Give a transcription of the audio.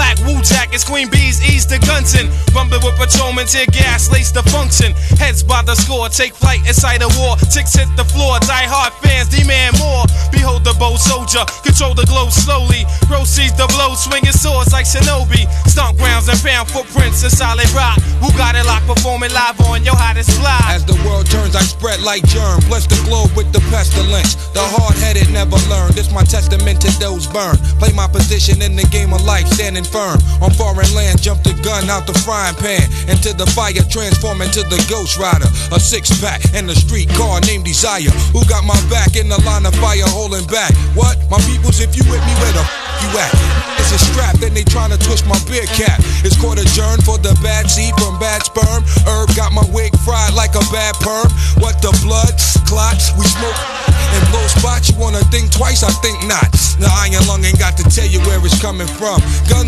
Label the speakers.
Speaker 1: black Wu jackets, Queen Bees ease the guns in. Rumbling with patrolmen, tear gas, lace the function. Heads by the score, take flight inside a war. Ticks hit the floor, die hard fans demand more. Behold the bold soldier, control the globe slowly. Proceeds the blow, swinging swords like Shinobi. Stomp grounds and pound footprints in solid rock. Who got it locked, performing live on your hottest fly.
Speaker 2: As the world turns, I spread like germ. Bless the globe with the pestilence. The hard-headed never learn. This my testament to those burned. Play my position in the game of life, standing firm. On foreign land, jump the gun out the frying pan. Into the fire, transform into the Ghost Rider. A six-pack and a street car named Desire. Who got my back in the line of fire holding back? What? My peoples, if you with me, where the you at? It's a strap, then they tryna twist my beer cap. It's called a adjourn for the bad seed from bad sperm. Herb got my wig fried like a bad perm. What the blood clots? We smoke and blow spots. You wanna think twice? I think not. The iron lung ain't got to tell you where it's coming from. Guns